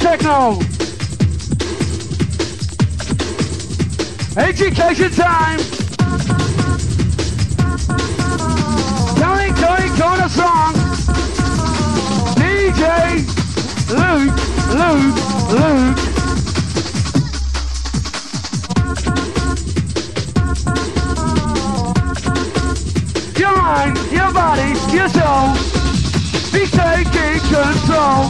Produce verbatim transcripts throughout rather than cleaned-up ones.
techno. Education time. Coming, coming, coming a song. D J Luke, Luke, Luke. Your mind, your body, your soul. Be taking control.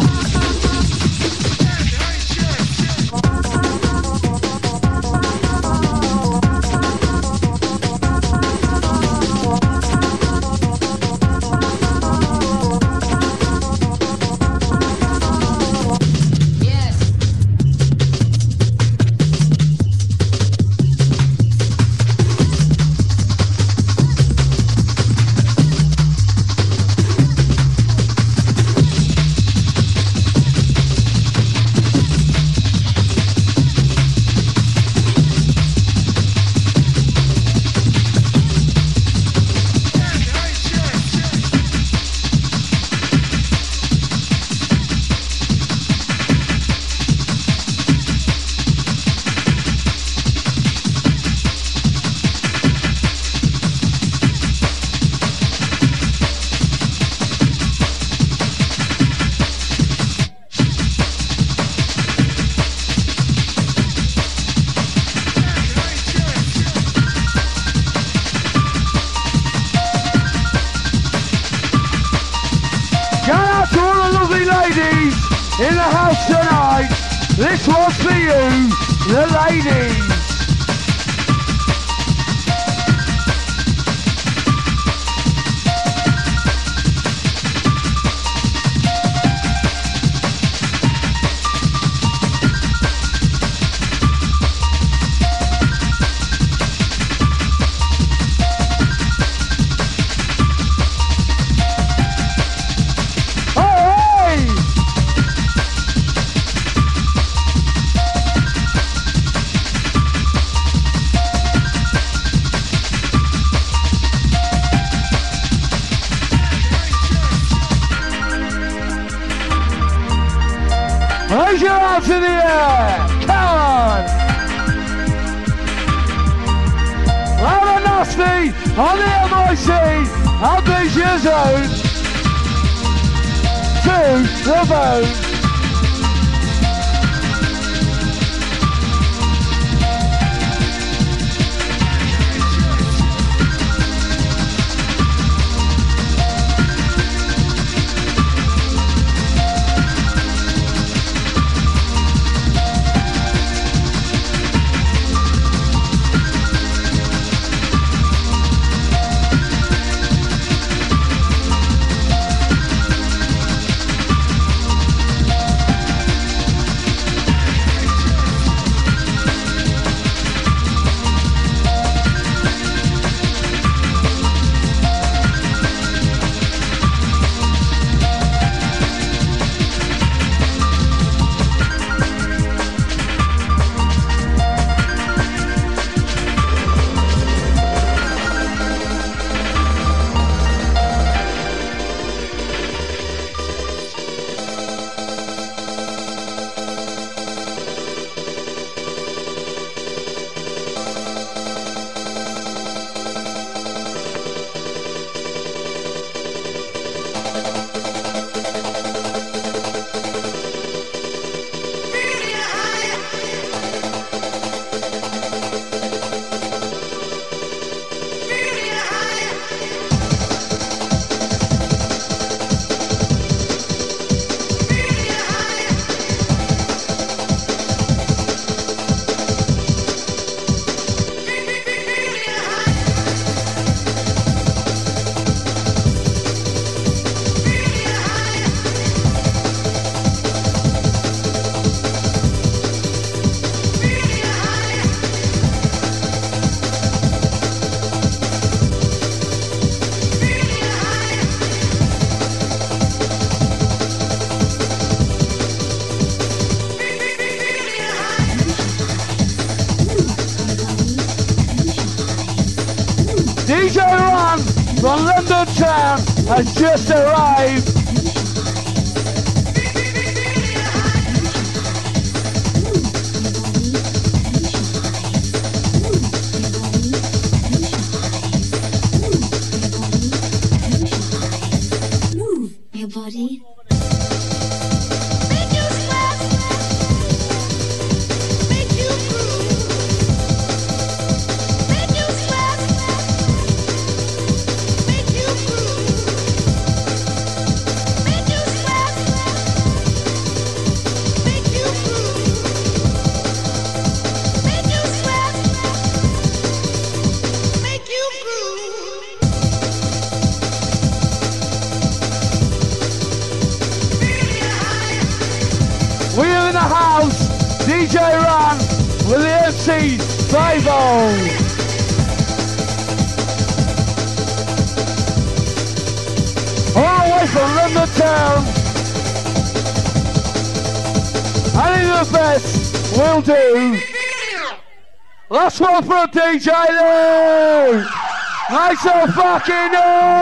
In the house tonight, this was for you, the ladies. Raise your arms in the air! Come on! Loud and nasty on the M I C! Ambition Zone! To the bone! D J Ron from London Town has just arrived. house, D J Ron with the M C five oh. All the way from London town. I think the best will do. Last one for D J Lou. Make some fucking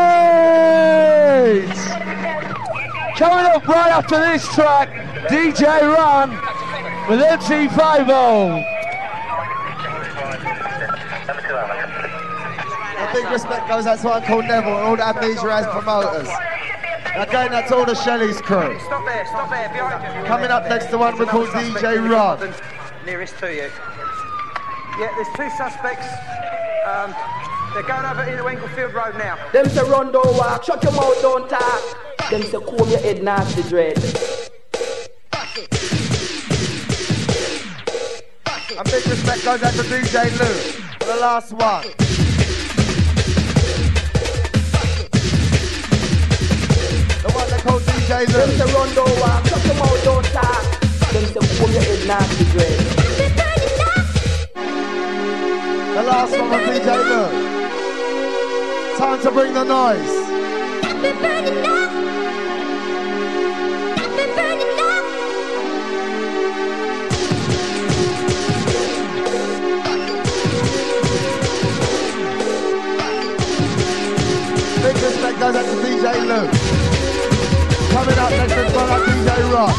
noise. Coming up right after this track, D J Ron with M C five oh. A big respect goes out to Uncle Neville and all the Amnesia as promoters. Again, that's all the Shelley's crew. Stop there, stop there, behind you. Coming up next to one we call D J Ron. Nearest to you. Yeah, there's two suspects. Um, they're going over into Englefield Road now. Them say run, don't walk, shut your mouth, don't talk. Them say comb your head, nasty dread. A big respect goes out to D J Lou for the last one. The one they call D J Lou. Them say run, don't walk, shut your mouth, don't talk. Them say comb your head, nasty dread. The last one from D J Lou. Time to bring the noise. Big respect goes out to D J Lou. Coming up next is one like D J Ron.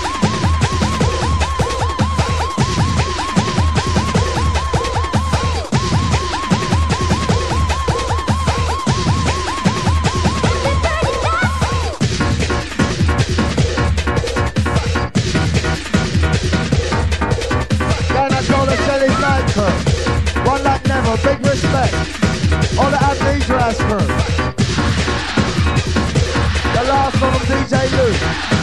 One like Neville, big respect. All the Amnesia as crew. The last one from D J Lou.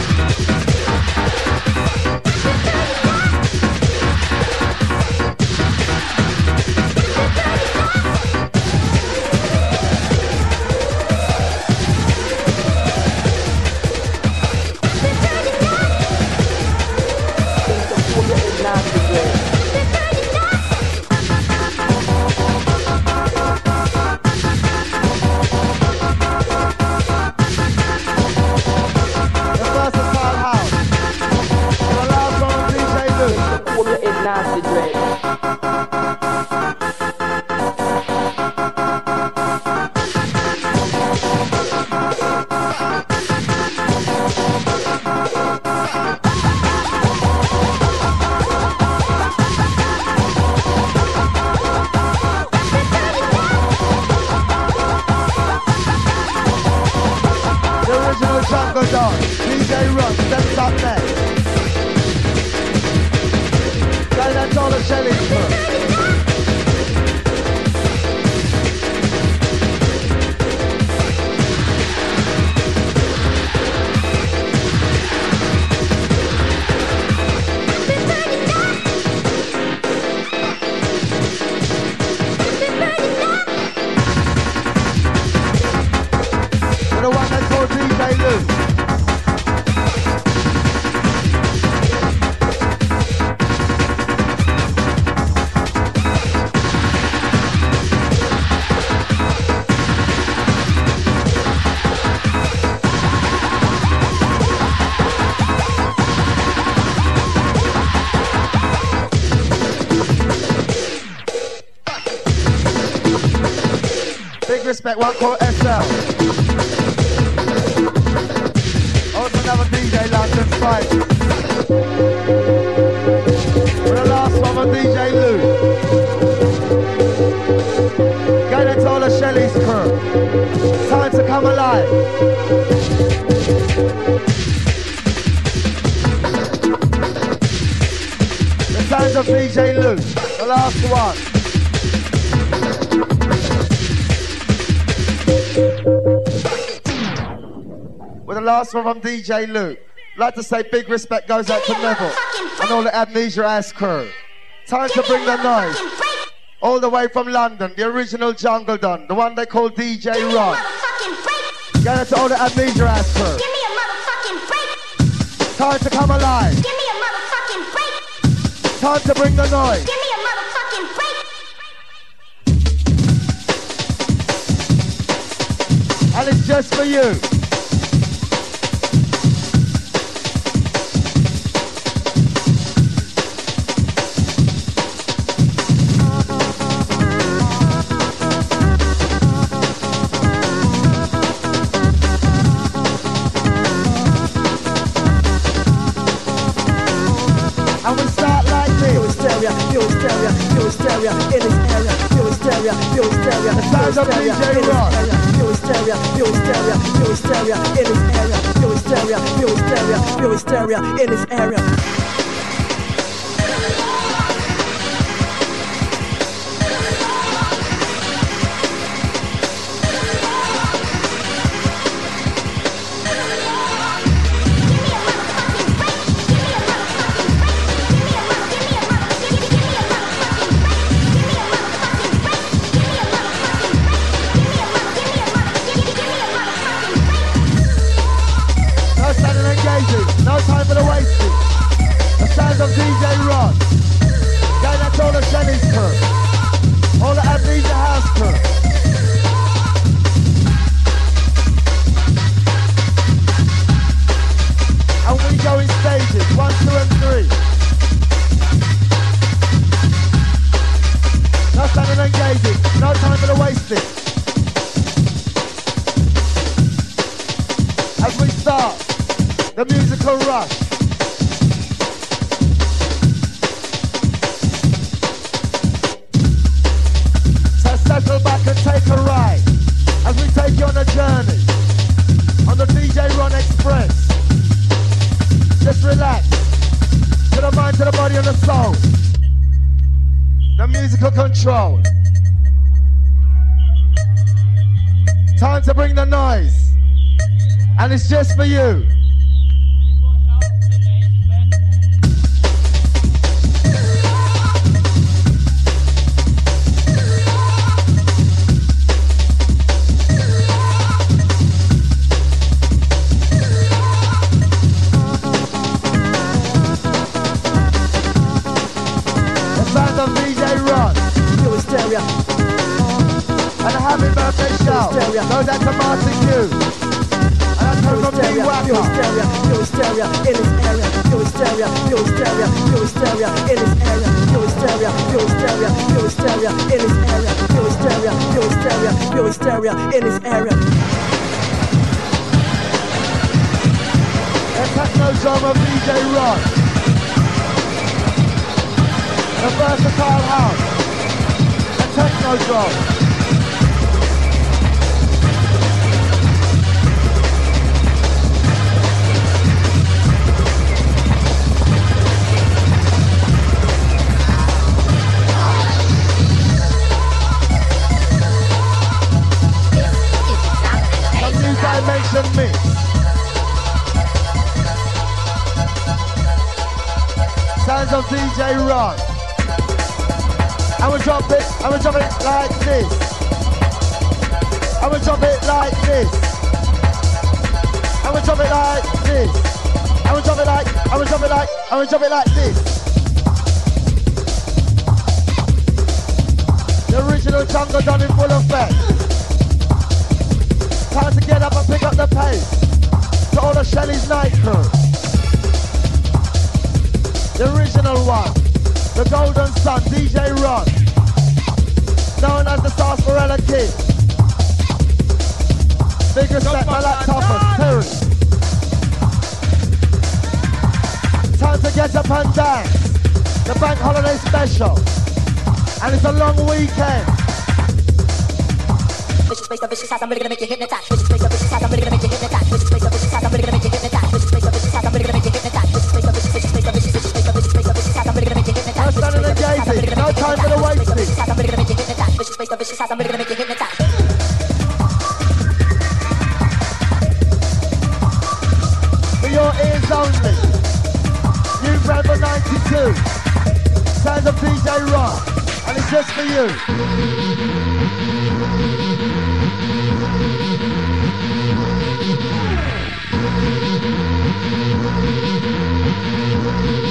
Respect one called S L. Also another D J London Fight. For the last one on D J Lou. Going to all the Shelley's crew. Time to come alive. The sounds of D J Lou. The last one. With the last one from D J Luke. Like to say big respect goes out to Neville and all the Amnesia ass crew. Time to bring the noise. All the way from London, the original Jungle Don, the one they call D J Ron. Get it to all the Amnesia ass crew. Time to come alive. Time to bring the noise. Give me a motherfucking break. And it's just for you. And we start like this. Feel hysteria, feel hysteria, feel hysteria in this area. Feel hysteria, feel hysteria, The sounds of D J Rock. feel hysteria, feel hysteria, feel hysteria in this area. Feel hysteria, feel hysteria, feel hysteria in this area. No standing engaging. No time for the wasting. The sounds of D J Rod. Going out to all the Shelly's crew. All the Amnesia House crew. And we go in stages. One, two, and three. No standing engaging. No time for the wasting. As we start the musical rush. So settle back and take a ride as we take you on a journey on the D J Ron Express. Just relax to the mind, to the body, and the soul. The musical control. Time to bring the noise. And it's just for you. The sound of D J Ron. Feel hysteria, And a happy birthday shout goes out to Martin Q. And I come from D feel Wacker. hysteria, feel hysteria in this area. Feel hysteria, feel hysteria, feel hysteria in this area. Feel hysteria, feel hysteria, feel hysteria in this area. Feel hysteria, feel hysteria, feel hysteria in this area. The techno drum of D J Ron. The versatile house. The techno drum. The new dimension mix. Sounds of D J Ron. And we drop it, and we drop it like this. And we drop it like this. And we drop it like this. And we drop it like, and we drop it like, and we drop it like this. The original jungle done in full effect. Time to get up and pick up the pace. To all the Shelly's night crew. The original one. The Golden Sun, D J Ron. Known as the Sarsaparilla Kid. Big respect, my laptopers, Terry. Time to get up and dance. The bank holiday special. And it's a long weekend. Vicious place of vicious house, I'm really gonna make you hypnotize. Vicious place of vicious house, I'm really gonna make you hypnotize. Vicious place of vicious house, I'm really gonna make you hypnotize. Vicious place of vicious house, I'm really gonna make you hypnotize. Vicious place of vicious, vicious place of vicious, vicious place of vicious place of vicious house, I'm really gonna make you hypnotize. No standing engaging, no time for the wasting. I'm really gonna make you hypnotize. Vicious place of vicious house, I'm really gonna make you hypnotize. For your ears only. New Bravo ninety-two. Sounds of D J Ron. And it's just for you.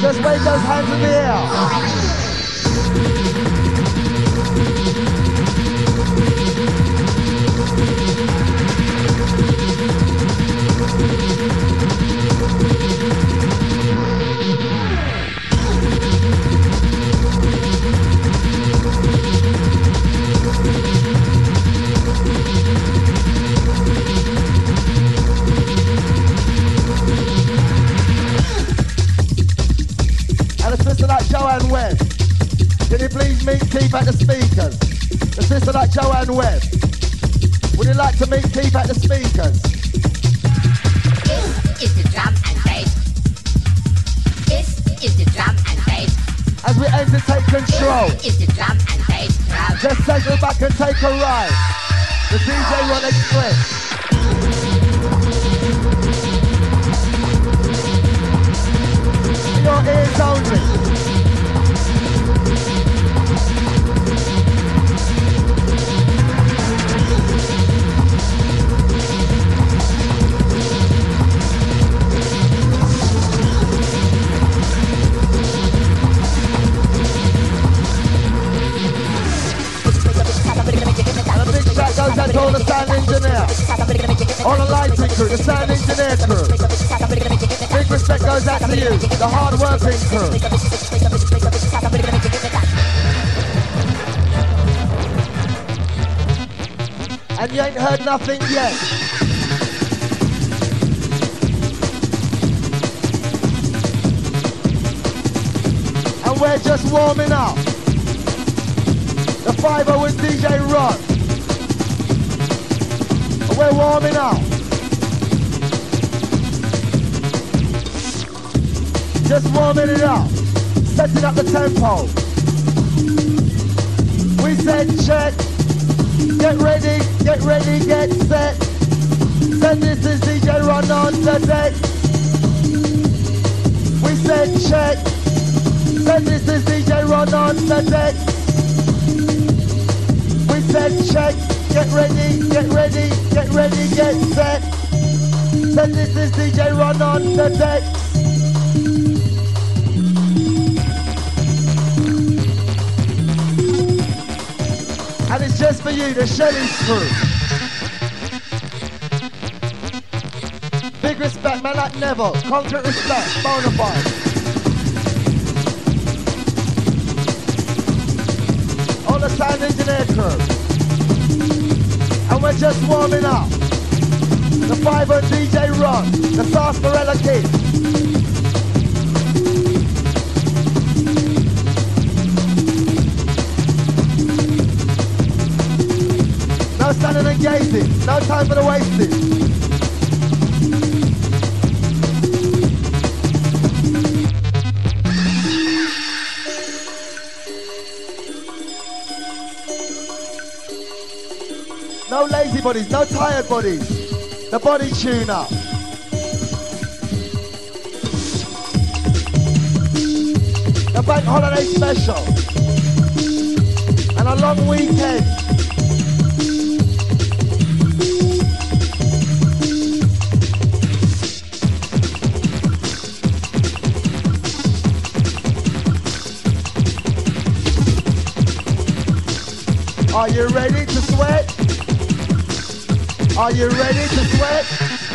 Just wave those hands in the air. Joanne Webb. Can you please meet Keith at the speakers? The sister like Joanne Webb. Would you like to meet Keith at the speakers? This is the drum and bass. This is the drum and bass. As we aim to take control. This is the drum and bass crowd. Just settle back and take a ride. The D J Ron Express. Your ears only. Goes out to all the sound engineer, all the lighting crew, the sound engineer crew. Big respect goes out to you, the hard working crew. And you ain't heard nothing yet. And we're just warming up. The five oh with D J Ron. We're warming up. Just warming it up. Setting up the tempo. We said check. Get ready, get ready, get set. Then this is D J Ron on the deck. We said check. Then this is D J Ron on the deck. We said check. Get ready, get ready, get ready, get set. Then this is D J Ron on the deck. And it's just for you, the Shelley's crew. Big respect, man like Neville. Concrete respect, bona fide. All the sound engineer crew. And we're just warming up. The five oh D J Ron, the Sarsaparilla Kid. No standing and gazing, no time for the wasting. No lazy bodies, no tired bodies. The body tune up. The bank holiday special. And a long weekend. Are you ready to sweat? Are you ready to sweat?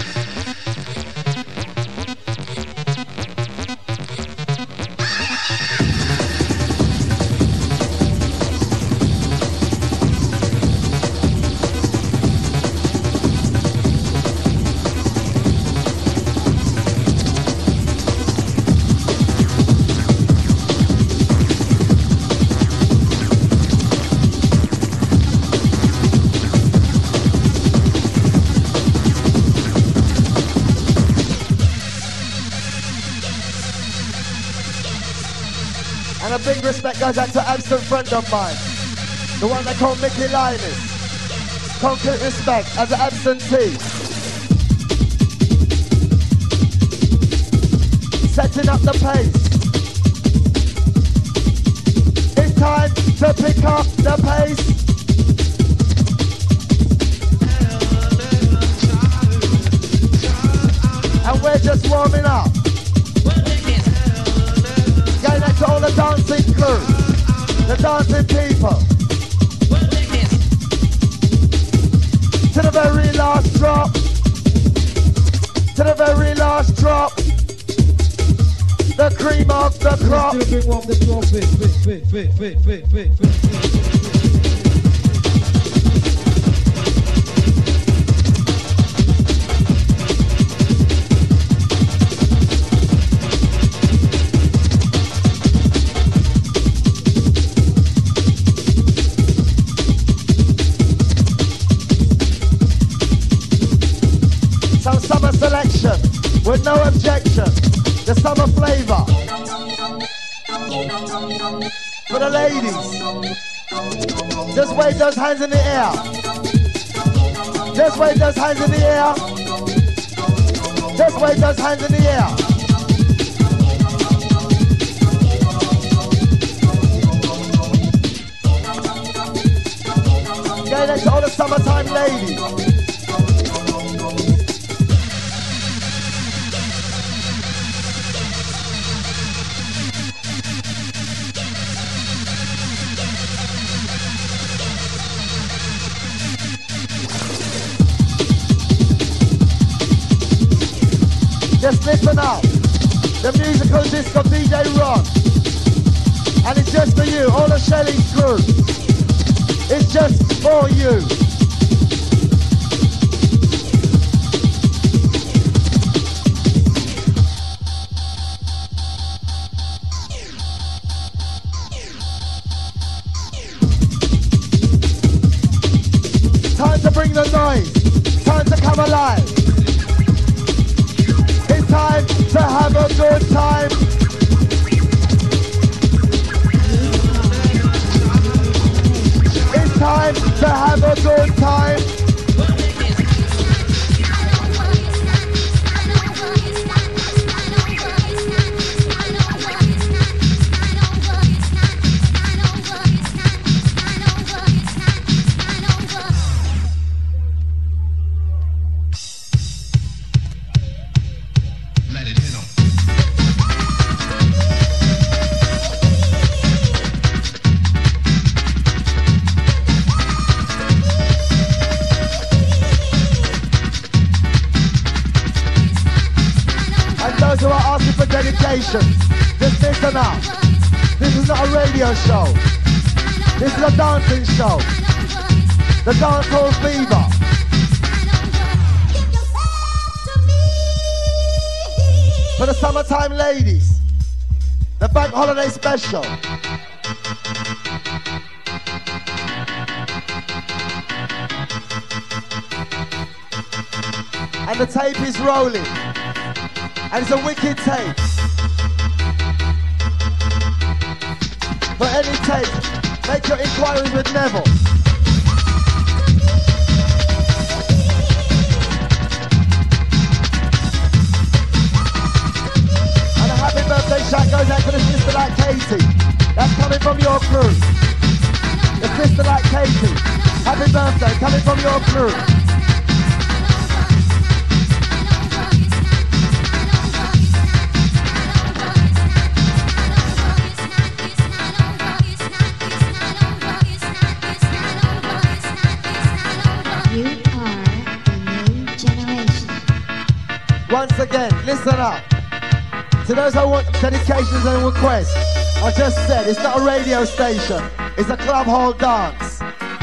And a big respect goes out to absent friend of mine, the one they call Mickey Linus. Complete respect as an absentee. Setting up the pace. It's time to pick up the pace. And we're just warming up. the dancing crew, the dancing people. To the very last drop, to the very last drop, the cream of the crop. Let's do a bit more of this roll, fit, fit, fit, fit, fit, fit, fit, fit, fit. Some summer selection with no objection. The summer flavor for the ladies. Just wave those hands in the air. Just wave those hands in the air. Just wave those hands in the air. Okay, that's all the summertime ladies. Just listen up, the musical disco D J Ron, and it's just for you, all of Shelly's crew. It's just for you. Time to bring the noise, time to come alive. Time to have a good time. It's time to have a good time. Who are asking for dedication, just listen up. This is not a radio show. This is a dancing show. The dancehall fever. For the summertime ladies, the bank holiday special. And the tape is rolling. And it's a wicked tape. For any tape, make your inquiry with Neville. And a happy birthday shout goes out to the sister like Katie. That's coming from your crew. The sister like Katie. Happy birthday, coming from your crew. Once again, listen up. To those who want dedications and requests, I just said it's not a radio station, it's a club hall dance.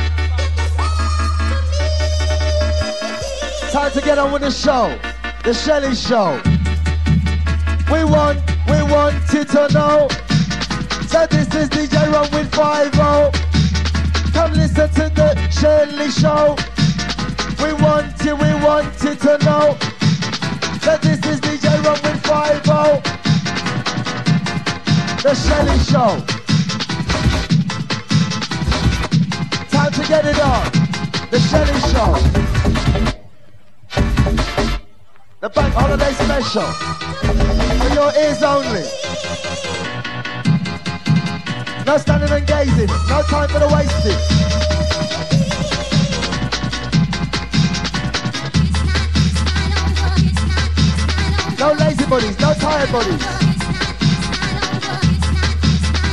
Time to get on with the show, the Shelly Show. We want, we want you to know. So this is D J Ron with five oh. Come listen to the Shelly Show. We want you, we want you to know. So this is D J Ron with five oh. The Shelly Show. Time to get it on. The Shelly Show. The bank holiday special. For your ears only. No standing and gazing. No time for the wasting. No lazy bodies, no tired bodies.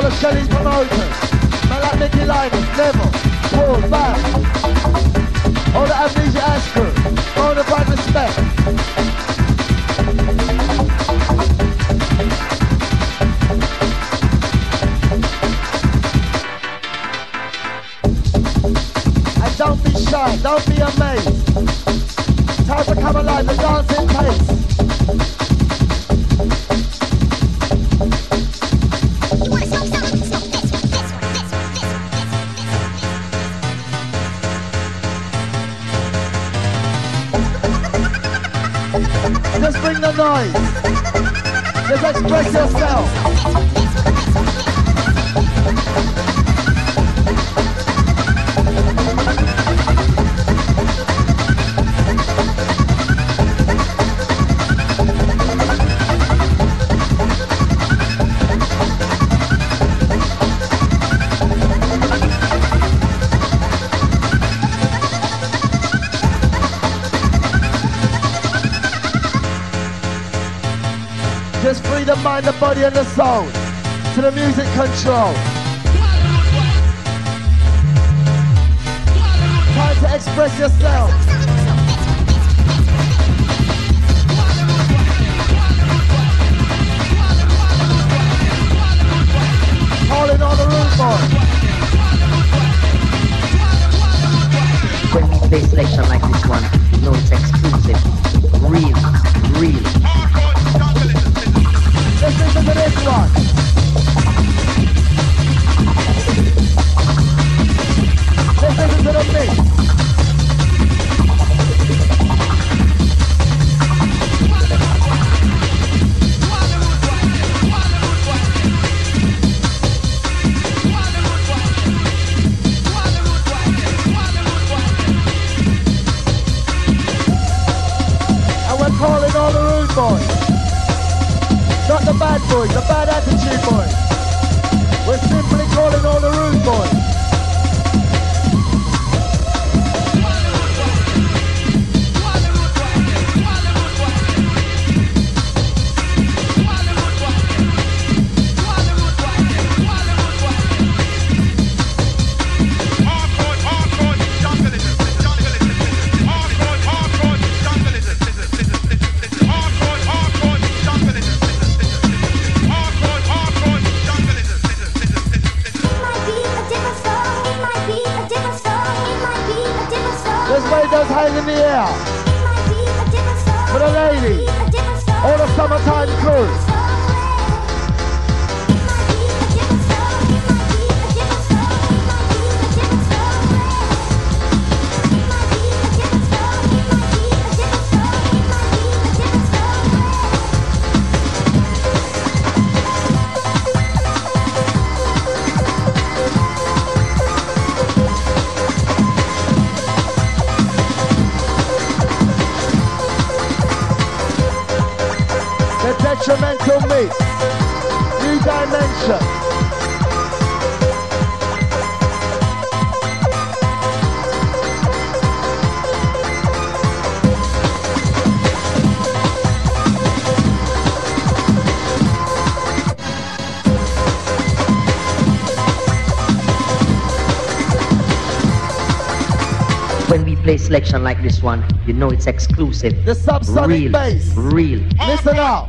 all the Shelley promoters. Man like Mickey Linus, Neville, Paul, Bam. All the Amnesia Ash crew. Bona fide respect. And don't be shy, don't be amazed. Time to come alive, the dancing pace. Just bring the noise. Just express yourself. Just free the mind, the body and the soul to the music control. Time to express yourself. Calling on the room boy. When we play selection like this one, you know it's exclusive. Real, real. Let's listen to this one. Let's listen to the mix. And we're calling all the rude boys. Not the bad boys, the bad attitude boys. We're simply calling all the rude boys. Those hands in the air for the ladies, all the summertime crew. Detrimental mix, new dimension. When we play selection like this one, you know it's exclusive. The subsonic real, bass. Real. Listen up.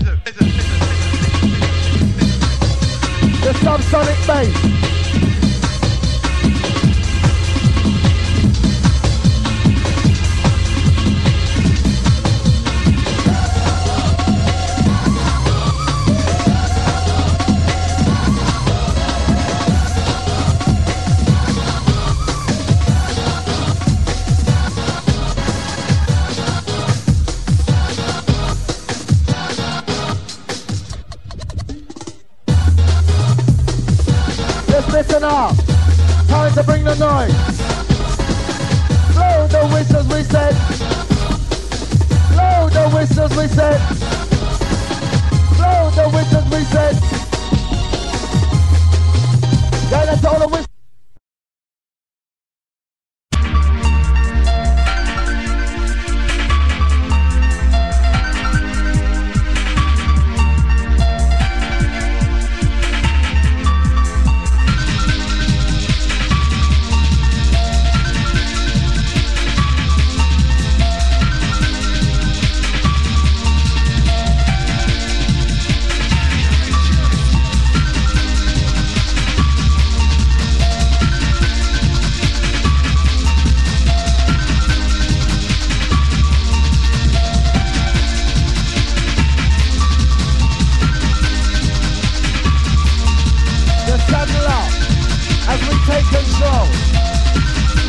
The subsonic bass. Listen up, time to bring the noise. Blow the whistles, we said. Blow the whistles, we said. Blow the whistles, we said. Yeah, that's all the whistles.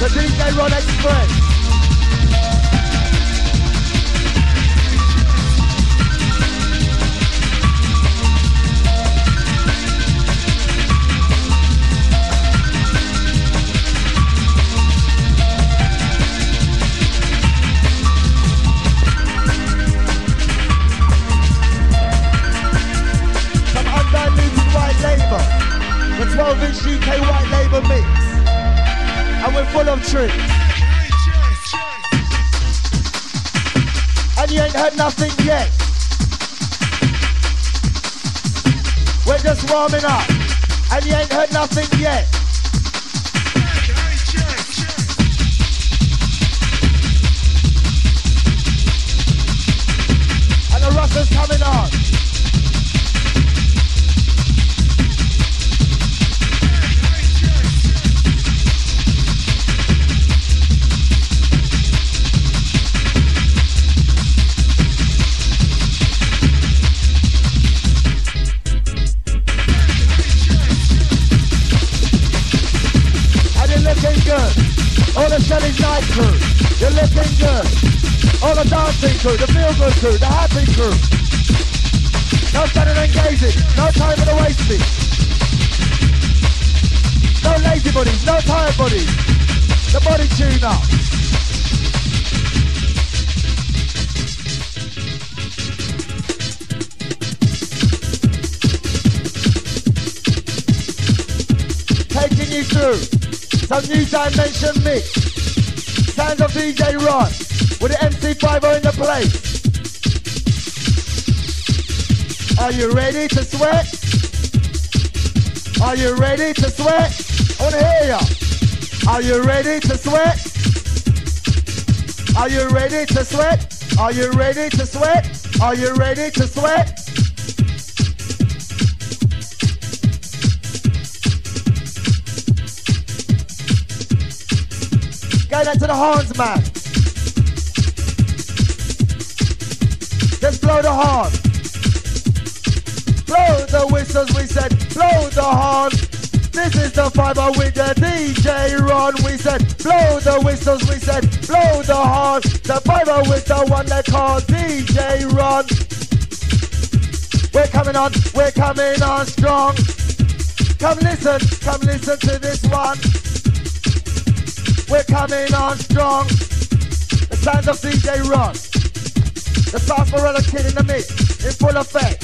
The D J Ron Express. twelve inch U K white label mix, and we're full of tricks. And you ain't heard nothing yet. We're just warming up, and you ain't heard nothing yet. And the Russians coming on. All the Shelly's night crew, you're looking good. All the dancing crew, the feel good crew, the happy crew. No standing and gazing, no time for the wasting. No lazy bodies, no tired bodies. The body tune up. Taking you through some new dimension mix. Sounds of D J Ron with the M C five in the place. Are you ready to sweat? Are you ready to sweat? I wanna hear ya. Are you ready to sweat? Are you ready to sweat? Are you ready to sweat? Are you ready to sweat? Go down to the horns, man. Just blow the horn. Blow the whistles, we said. Blow the horn. This is the fiber with the D J Ron. We said, blow the whistles, we said. Blow the horn. The fiber with the one they call D J Ron. We're coming on, we're coming on strong. Come listen, come listen to this one. We're coming on strong. The sound of D J Ron. The Sarsaparilla Kid in the mix, in full effect.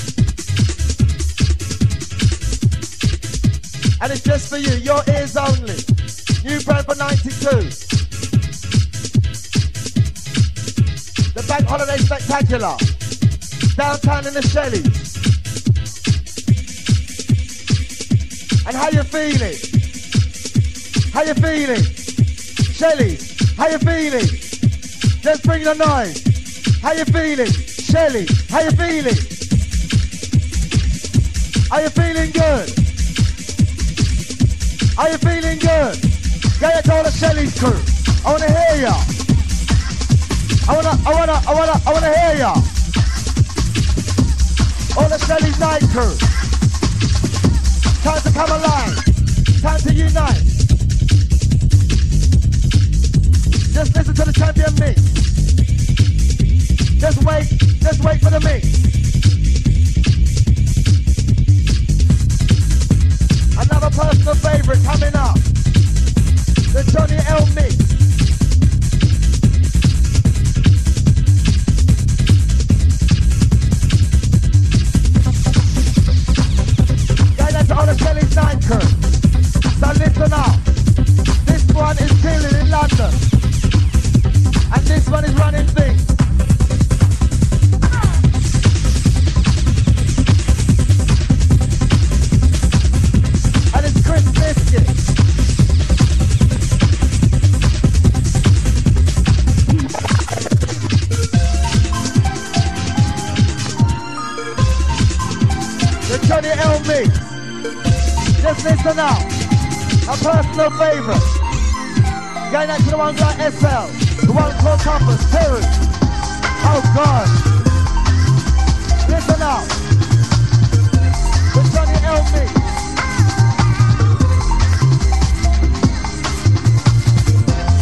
And it's just for you, your ears only. New brand for ninety-two. The Bank Holiday Spectacular. Downtown in the Shellys. And how you feeling? How you feeling? Shelly, how you feeling? Let's bring the noise. How you feeling? Shelly, how you feeling? Are you feeling good? Are you feeling good? Get it to all the Shelly's crew. I wanna hear ya. I wanna, I wanna, I wanna, I wanna hear ya. All the Shelly's night crew. Time to come alive. Time to unite. Just listen to the champion mix. Just wait, just wait for the mix. Another personal favorite coming up. The Johnny L mix. Going out to all the Shelly's nine crew. So listen up. This one is killing in London. And this one is running things. And it's Chris Biscuit. The Johnny L mix. Just listen up. A personal favourite. Going out to the ones like S L. The one called Compass, Terry. Oh God. Listen up. The Johnny L mix.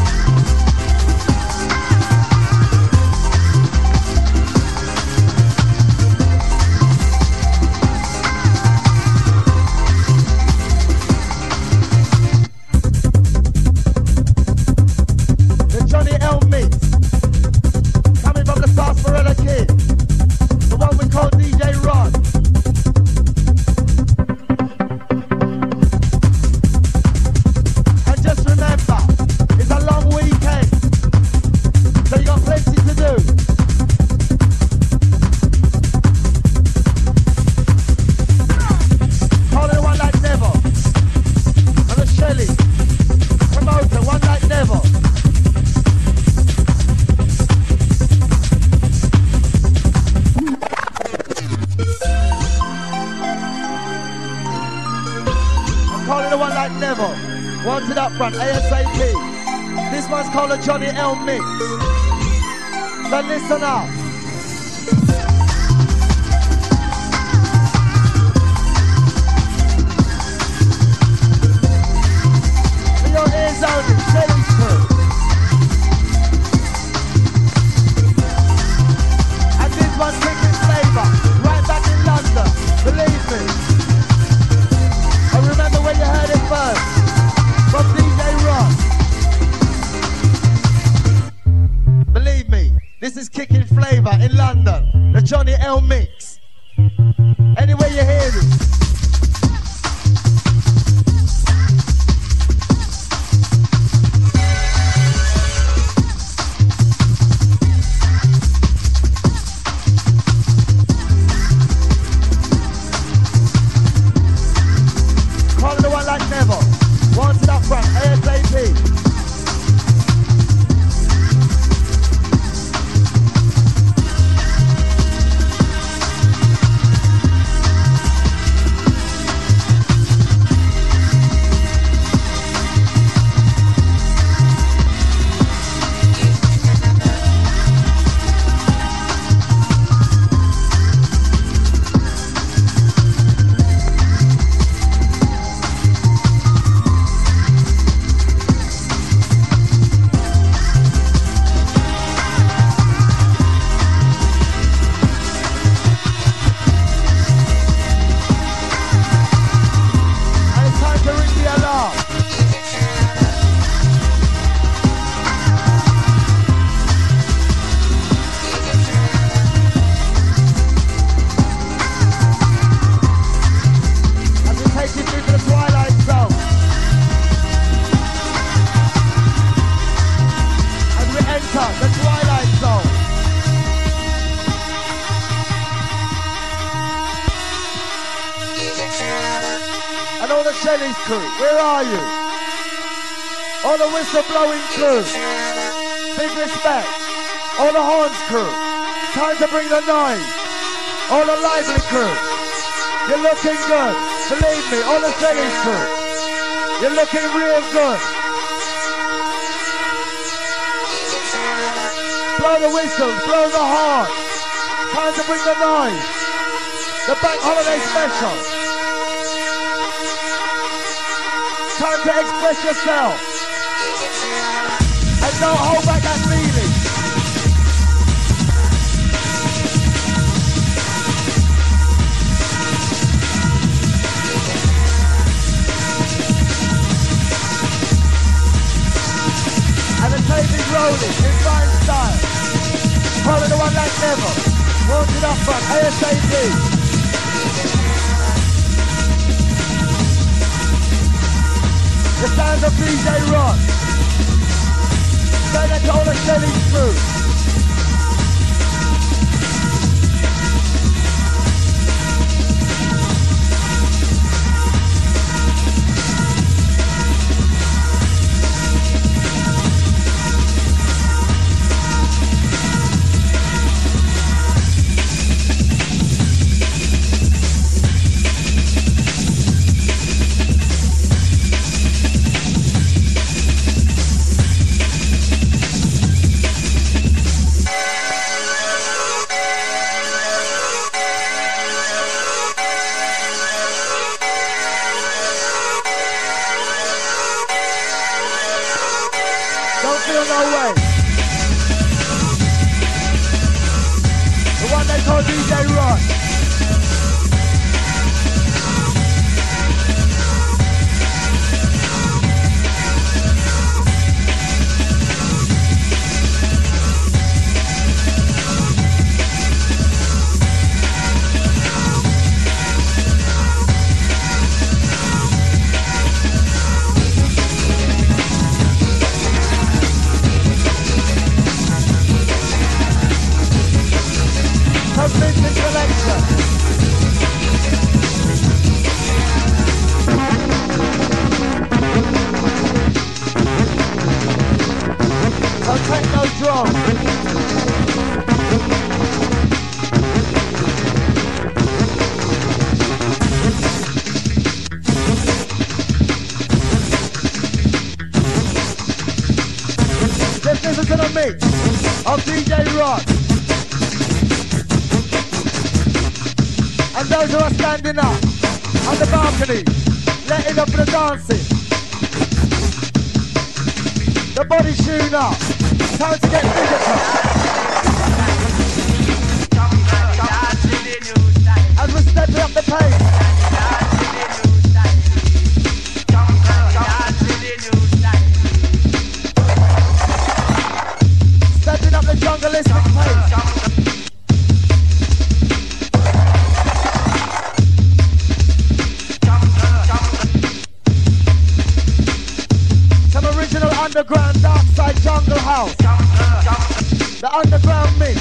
This one's called a Johnny L mix. So listen up. For your ears only, Shelly's crew. And this one's Cricket Flavor, right back in London, believe me. I remember when you heard it first, from D J Rock. Believe me, this is Kicking Flavor in London, the Johnny L mix. Anyway you hear this. Call the one like never. Wanted up front, ASAP. Crew, where are you? All the whistle blowing crew, big respect. All the horns crew, time to bring the noise. All the lively crew, you're looking good. Believe me, all the Shelley's crew, you're looking real good. Blow the whistles, blow the horn. Time to bring the noise. The bank holiday special. Time to express yourself. And don't hold back that feeling. And the tape is rolling in fine style. Follow the one like never. Wanted up front, ASAP. The sound of D J Rock. Say that to all the Shelley's crew. Listen to the mix of D J Rod. And those who are standing up on the balcony, letting up the dancing. The body tune up. Time to get physical. As we're stepping up the pace. Stepping up the jungleistic pace. Some original underground dark side jungle house. The underground mix.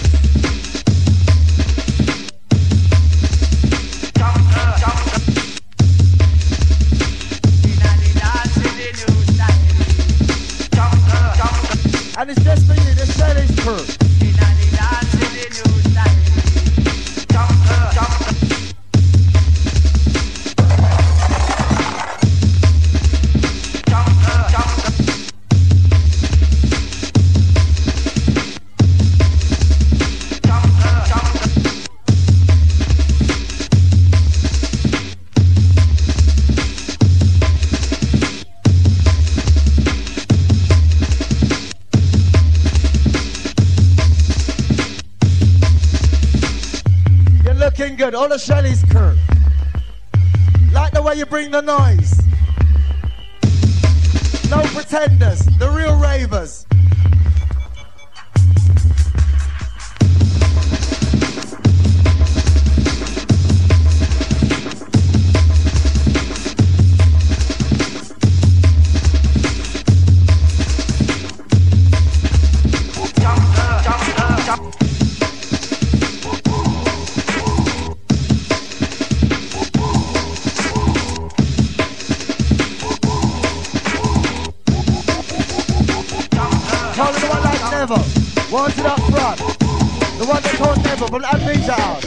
And it's just for you, the Shelley's crew. Looking good, all the Shelley's crew. Like the way you bring the noise. No pretenders, the real ravers. Wanted up front. The one they called Never from Amnesia House.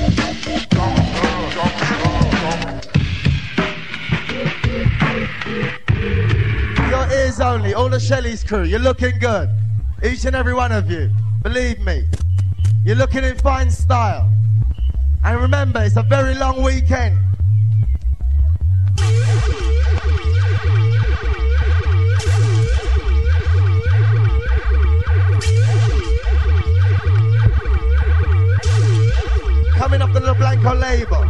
Your ears only, all the Shelley's crew. You're looking good. Each and every one of you. Believe me. You're looking in fine style. And remember, it's a very long weekend. Coming up to the Blanco label.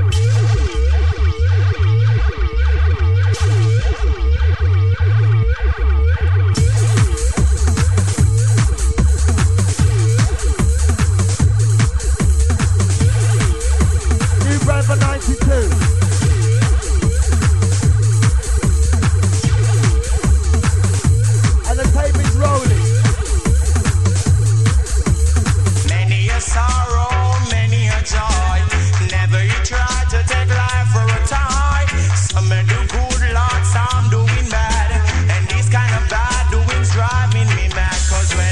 New brand for ninety-two. And the tape is rolling. Many a sorrow. Joy. Never you try to take life for a toy. Some may do good, Lord, some doing bad. And these kind of bad doings driving me mad. Cause when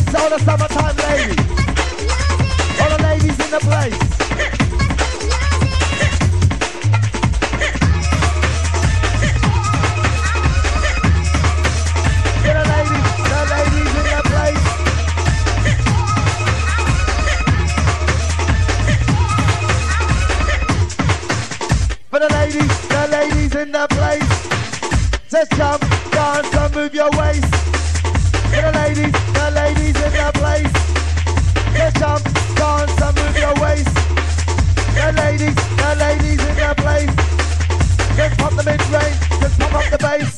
to all the summertime ladies. All the ladies in the place. For the ladies, the ladies in the place. For the ladies, the ladies in the place. Just jump, dance and move your waist. For the ladies, the ladies in the place. Just jump, dance and move your waist. The ladies, the ladies in the place. Just pop the mid-range, just pop up the bass.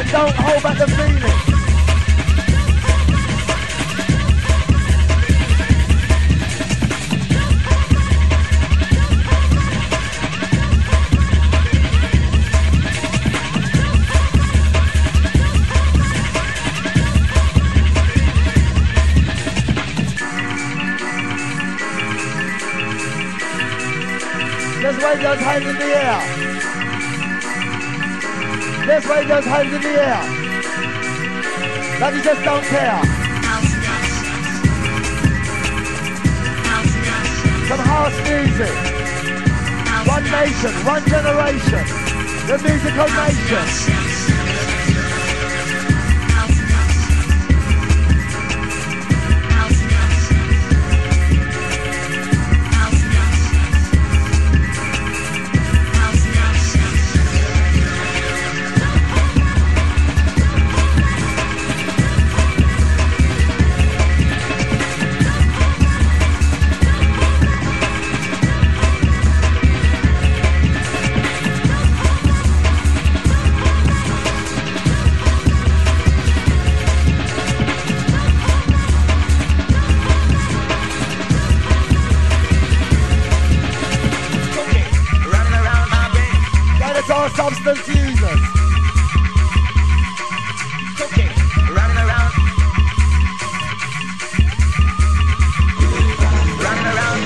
Don't hold back the feeling. Let's wave those hands in the air. Let's wave those hands in the air. Like you just don't care. Some house music. One nation, one generation. The musical nation. Substance users. Okay, running around. Running around.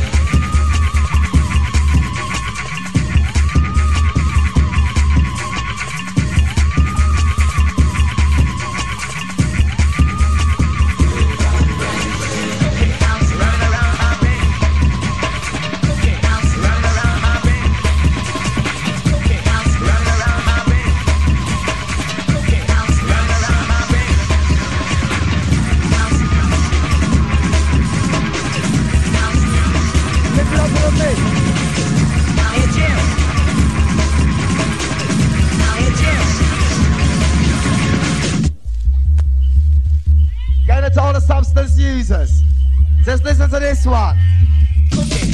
To all the substance users, just listen to this one. Okay.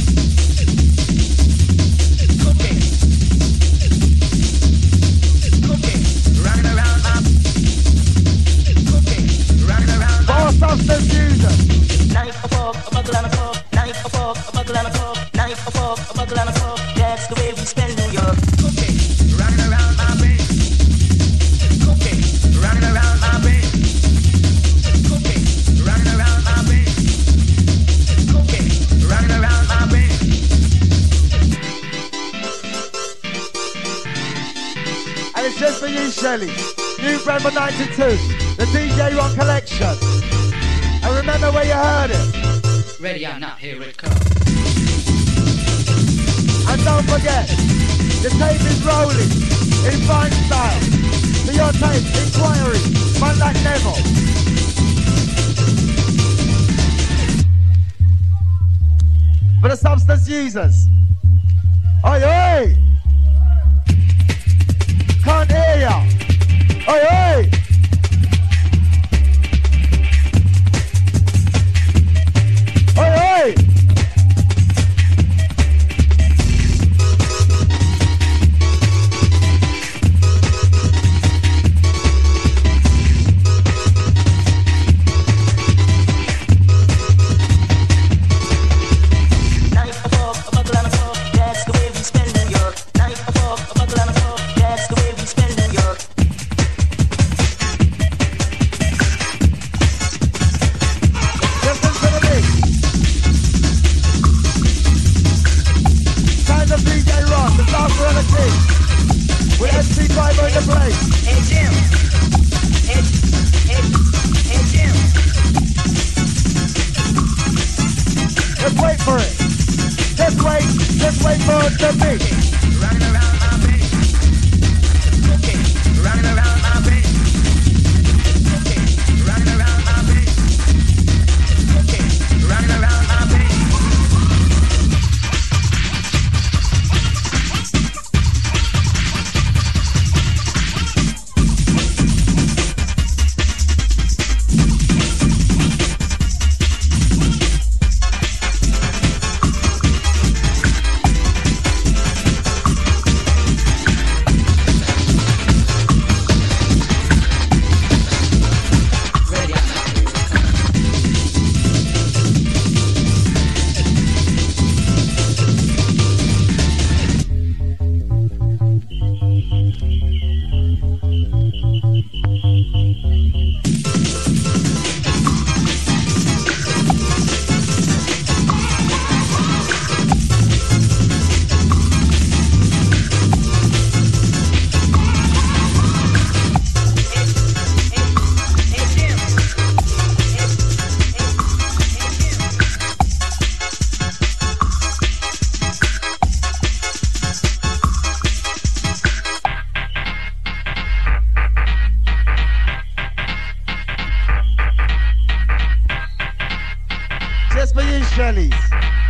Okay. Okay. Running around up. Okay. Running around. For all substance users. Knife a fork, a buckle and a fork. Knife a fork, a buckle and a fork. Knife a fork, a buckle and a fork. That's the way we spend New York. Okay. Running around my bed. Okay. Running around my bed. Running around my bed. Okay, running around my bed. And it's just for you, Shelly. New Brembo ninety-two, the D J Rock collection. And remember where you heard it. Ready or not, here it comes. And don't forget, the tape is rolling in fine style. For your tape, inquiry, man like Neville. For the substance users. Oi, oi! Can't hear ya. Oi, oi! Oi, oi! With S C five on the place. Hey Jim. Hey, hey, hey Jim. Just wait for it. Just wait. Just wait for it to be. Running around my base. Okay. Running around my base. Okay. Running around my base. Okay. Running around my base. ladies.